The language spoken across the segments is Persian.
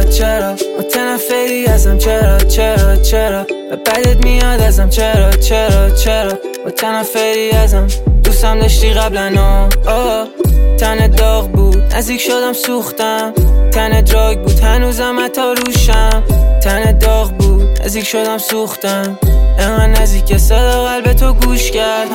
چرا متنفری ازم، چرا به بدت میاد ازم، چرا متنفری ازم. دوستم داشتی قبلا تن داغ بود، نزدیک شدم سوختم. تن دراگ بود، هنوزم حتی روشم. تن داغ بود، نزدیک شدم سوختم. انقدر نزدیک صدا قلب تو گوش کرد.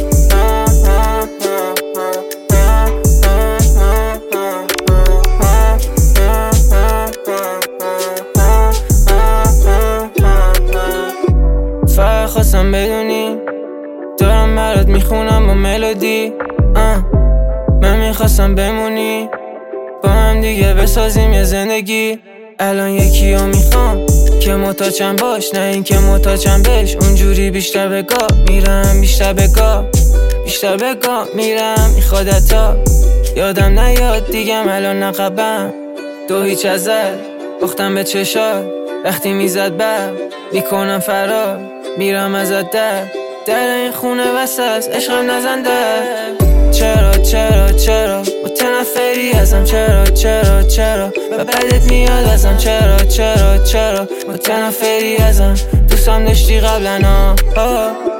فقط خواستم بدونی دارم برات میخونم با ملودی. من میخواستم بمونی با هم دیگه بسازیم یه زندگی. الان یکی رو میخوام که محتاجم باش، نه این که محتاجم بهش. اونجوری بیشتر بگاه میرم، بیشتر بگاه میرم. این خودتا یادم نیاد دیگم، الان نقبم دو هیچ ازت باختم به چشات. وقتی میزد بر میکنم فرار، میرم ازت در این خونه وسط عشقم نزن در. چرا متنفری ازم، چرا و بدت میاد ازم، چرا متنفری ازم. دوستم داشتی قبلا